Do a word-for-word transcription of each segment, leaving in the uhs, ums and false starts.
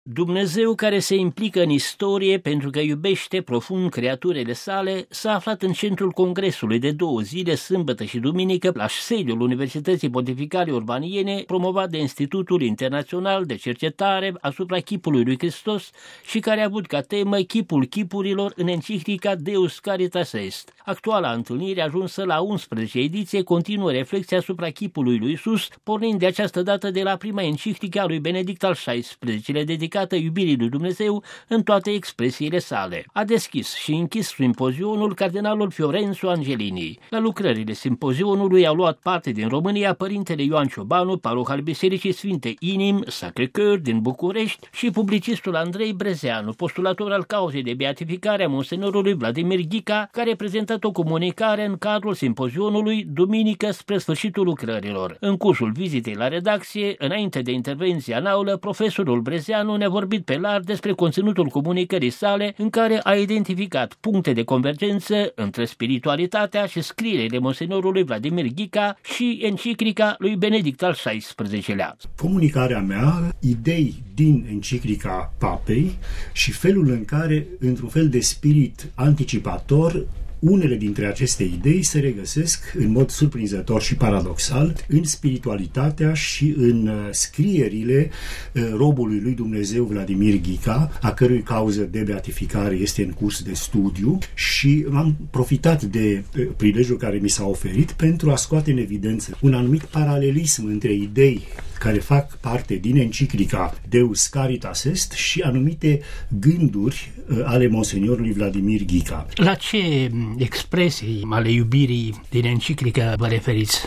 Dumnezeu care se implică în istorie pentru că iubește profund creaturile sale s-a aflat în centrul congresului de două zile, sâmbătă și duminică, la sediul Universității Pontificale Urbaniene, promovat de Institutul Internațional de Cercetare asupra chipului lui Hristos și care a avut ca temă chipul chipurilor în enciclica Deus Caritas Est. Actuala întâlnire, ajunsă la a unsprezecea ediție, continuă reflexia asupra chipului lui Iisus, pornind de această dată de la prima enciclică a lui Benedict al șaisprezecelea, dedicată iubirii lui Dumnezeu în toate expresiile sale. A deschis și închis simpozionul cardinalul Fiorenzo Angelini. La lucrările simpozionului au luat parte din România părintele Ioan Ciobanu, paroh al Bisericii Sfinte Inim, Sacré-Cœur din București, și publicistul Andrei Brezeanu, postulator al cauzei de beatificare a monsenorului Vladimir Ghica, care a prezentat o comunicare în cadrul simpozionului duminică spre sfârșitul lucrărilor. În cursul vizitei la redacție, înainte de intervenția în aulă, profesorul Brezeanu ne-a vorbit pe larg despre conținutul comunicării sale, în care a identificat puncte de convergență între spiritualitatea și scrierile monsenorului Vladimir Ghica și enciclica lui Benedict al șaisprezecelea. Comunicarea mea, idei din enciclica Papei și felul în care, într-un fel de spirit anticipator, unele dintre aceste idei se regăsesc în mod surprinzător și paradoxal în spiritualitatea și în scrierile robului lui Dumnezeu Vladimir Ghica, a cărui cauză de beatificare este în curs de studiu, și am profitat de prilejul care mi s-a oferit pentru a scoate în evidență un anumit paralelism între idei care fac parte din enciclica Deus Caritas Est și anumite gânduri ale monseniorului Vladimir Ghica. La ce expresii ale iubirii din enciclică vă referiți?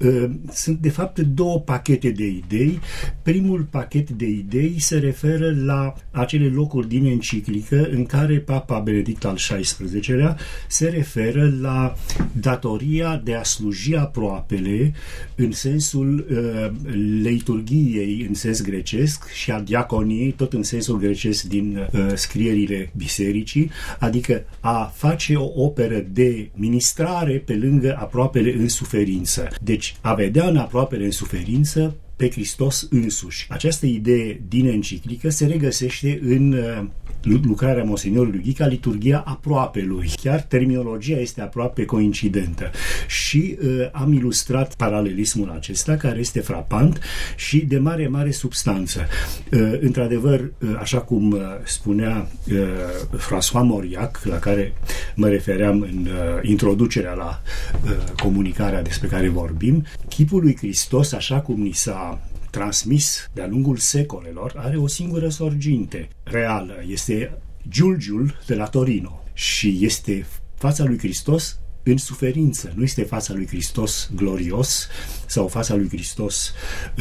Sunt de fapt două pachete de idei. Primul pachet de idei se referă la acele locuri din enciclică în care Papa Benedict al șaisprezecelea se referă la datoria de a sluji aproapele în sensul uh, liturghiei în sens grecesc și a diaconiei tot în sensul grecesc din uh, scrierile bisericii, adică a face o operă de ministrare pe lângă aproapele în suferință. Deci a vedea în aproapele în suferință pe Hristos însuși. Această idee din enciclică se regăsește în uh, lucrarea monsenorului Ghica, liturghia aproapelui. Chiar terminologia este aproape coincidentă și uh, am ilustrat paralelismul acesta, care este frapant și de mare, mare substanță. Uh, într-adevăr, uh, așa cum uh, spunea uh, François Mauriac, la care mă refeream în uh, introducerea la uh, comunicarea despre care vorbim, chipul lui Hristos, așa cum ni s-a transmis de-a lungul secolelor, are o singură sorginte reală. Este Giulgiul de la Torino și este fața lui Hristos în suferință. Nu este fața lui Hristos glorios sau fața lui Hristos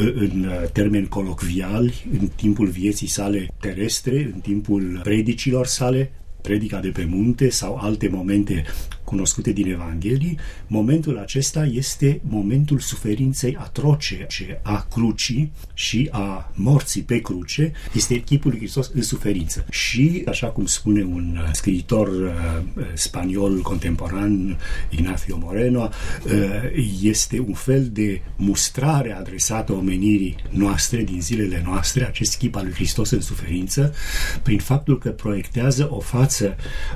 în termeni colocviali, în timpul vieții sale terestre, în timpul predicilor sale, predica de pe munte sau alte momente cunoscute din Evanghelii. Momentul acesta este momentul suferinței atroce a crucii și a morții pe cruce. Este chipul lui Hristos în suferință. Și, așa cum spune un scriitor uh, spaniol contemporan, Ignacio Moreno, uh, este un fel de mustrare adresată omenirii noastre din zilele noastre, acest chip al lui Hristos în suferință, prin faptul că proiectează o față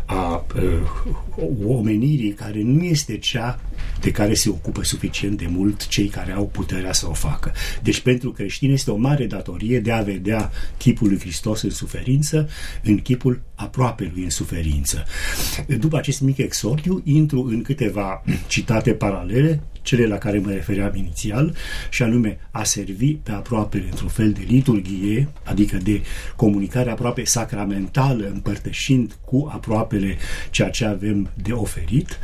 a uh, omenirii care nu este cea de care se ocupă suficient de mult cei care au puterea să o facă. Deci pentru creștini este o mare datorie de a vedea chipul lui Hristos în suferință, în chipul aproapelui în suferință. După acest mic exordiu, intru în câteva citate paralele, cele la care mă refeream inițial, și anume a servi pe aproapele într-un fel de liturghie, adică de comunicare aproape sacramentală, împărtășind cu aproapele ceea ce avem de oferit,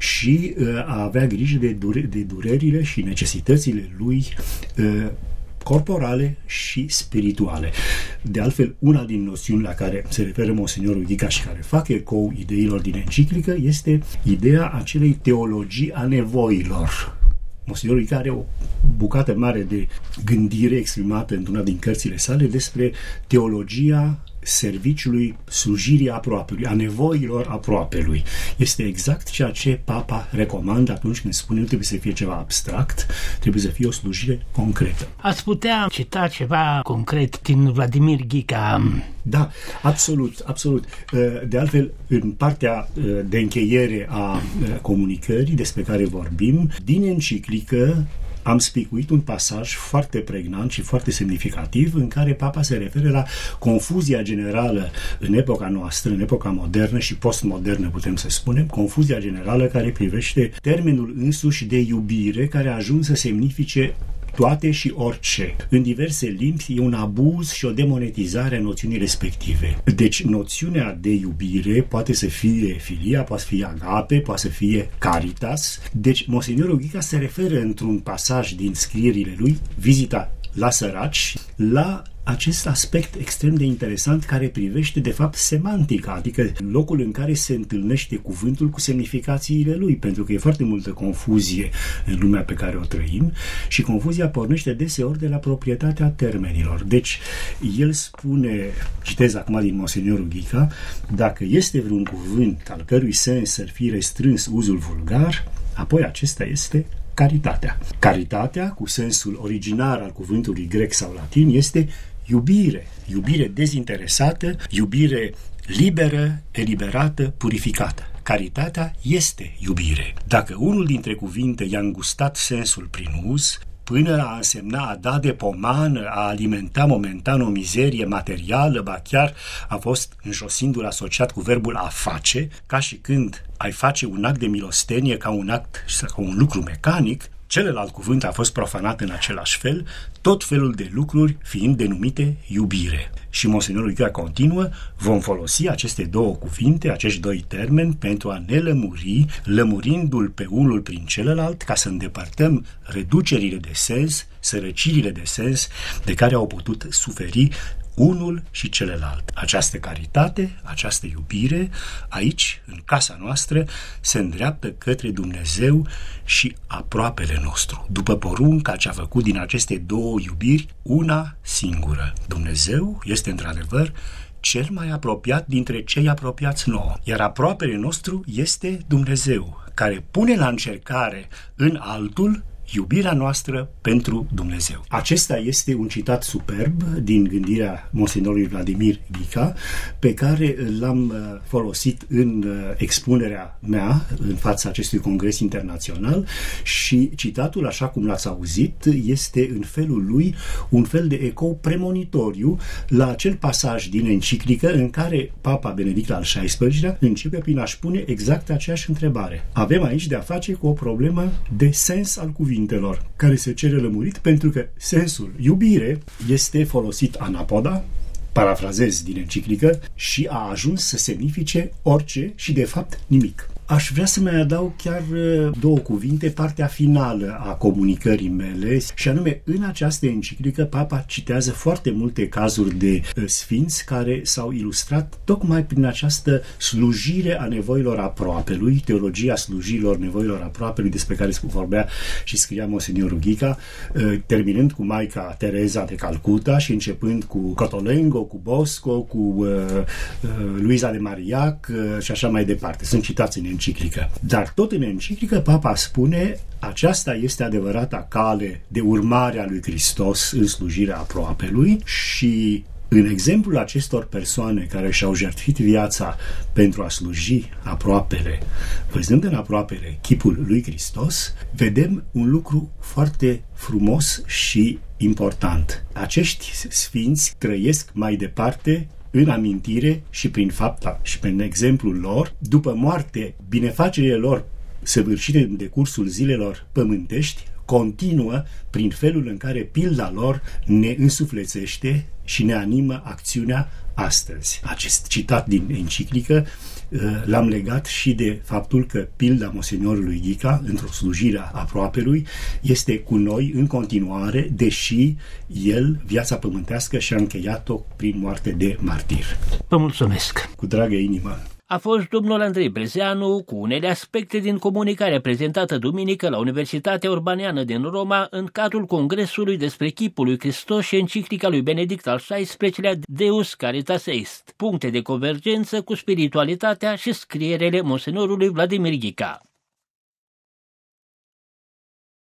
și a avea grijă de, dure, de durerile și necesitățile lui corporale și spirituale. De altfel, una din noțiuni la care se referă monsenorul Ghica și care fac ecou ideilor din enciclică este ideea acelei teologii a nevoilor. Monsenorul Ghica are o bucată mare de gândire exprimată într-una din cărțile sale despre teologia serviciului slujirii aproapelui, a nevoilor aproapelui. Este exact ceea ce Papa recomandă atunci când spune nu trebuie să fie ceva abstract, trebuie să fie o slujire concretă. Ați putea cita ceva concret din Vladimir Ghica? Da, absolut, absolut. De altfel, în partea de încheiere a comunicării despre care vorbim, din enciclică am spicuit un pasaj foarte pregnant și foarte semnificativ în care Papa se referă la confuzia generală în epoca noastră, în epoca modernă și postmodernă, putem să spunem, confuzia generală care privește termenul însuși de iubire, care a ajuns să semnifice toate și orice. În diverse limbi e un abuz și o demonetizare a noțiunii respective. Deci noțiunea de iubire poate să fie filia, poate să fie agape, poate să fie caritas. Deci Monsignorul Ghica se referă într-un pasaj din scrierile lui, Vizita la săraci, la acest aspect extrem de interesant care privește de fapt semantica, adică locul în care se întâlnește cuvântul cu semnificațiile lui, pentru că e foarte multă confuzie în lumea pe care o trăim și confuzia pornește deseori de la proprietatea termenilor. Deci el spune, citez acum din Monsignorul Ghica, dacă este vreun cuvânt al cărui sens să fie restrâns uzul vulgar, apoi acesta este caritatea. Caritatea, cu sensul originar al cuvântului grec sau latin, este iubire, iubire dezinteresată, iubire liberă, eliberată, purificată. Caritatea este iubire. Dacă unul dintre cuvinte i-a îngustat sensul prin uz, până a însemna a da de pomană, a alimenta momentan o mizerie materială, ba chiar a fost înjosindu-l asociat cu verbul a face, ca și când ai face un act de milostenie ca un act, ca un lucru mecanic, celălalt cuvânt a fost profanat în același fel, tot felul de lucruri fiind denumite iubire. Și Monsignorul Ghica continuă, vom folosi aceste două cuvinte, acești doi termeni, pentru a ne lămuri, lămurindu-l pe unul prin celălalt, ca să îndepărtăm reducerile de sens, sărăcirile de sens de care au putut suferi unul și celălalt. Această caritate, această iubire, aici, în casa noastră, se îndreaptă către Dumnezeu și aproapele nostru, după porunca ce a făcut din aceste două iubiri una singură. Dumnezeu este într-adevăr cel mai apropiat dintre cei apropiați nouă, iar aproapele nostru este Dumnezeu, care pune la încercare în altul iubirea noastră pentru Dumnezeu. Acesta este un citat superb din gândirea Monsignorului Vladimir Ghica, pe care l-am folosit în expunerea mea în fața acestui congres internațional și citatul, așa cum l-ați auzit, este în felul lui un fel de ecou premonitoriu la acel pasaj din enciclică în care Papa Benedict al șaisprezecelea începe prin a-și pune exact aceeași întrebare. Avem aici de-a face cu o problemă de sens al cuvântului, care se cere lămurit pentru că sensul iubire este folosit anapoda, parafrazez din enciclică, și a ajuns să semnifice orice și de fapt nimic. Aș vrea să mai adaug chiar două cuvinte, partea finală a comunicării mele, și anume, în această enciclică, Papa citează foarte multe cazuri de sfinți care s-au ilustrat tocmai prin această slujire a nevoilor aproapelui, teologia slujirilor nevoilor aproapelui, despre care vorbea și scria Monsignorul Ghica, terminând cu Maica Teresa de Calcuta și începând cu Cotolengo, cu Bosco, cu uh, uh, Luisa de Marillac uh, și așa mai departe. Sunt citați în enciclică. Dar tot în enciclică Papa spune, aceasta este adevărata cale de urmare a lui Hristos în slujirea aproapelui și în exemplul acestor persoane care și-au jertfit viața pentru a sluji aproapele, văzând în aproapele chipul lui Hristos, vedem un lucru foarte frumos și important. Acești sfinți trăiesc mai departe în amintire și prin fapta și prin exemplul lor, după moarte, binefacerile lor săvârșite în decursul zilelor pământești continuă prin felul în care pilda lor ne însuflețește și ne animă acțiunea astăzi. Acest citat din enciclică l-am legat și de faptul că pilda Monsignorului Ghica, într-o slujire aproapelui, este cu noi în continuare, deși el, viața pământească, și-a încheiat-o prin moarte de martir. Vă mulțumesc! Cu dragă inimă! a fost domnul Andrei Brezeanu cu unele aspecte din comunicarea prezentată duminică la Universitatea Urbaniană din Roma în cadrul Congresului despre chipul lui Hristos și enciclica lui Benedict al șaisprezecelea Deus Caritas Est, puncte de convergență cu spiritualitatea și scrierele monsenorului Vladimir Ghica.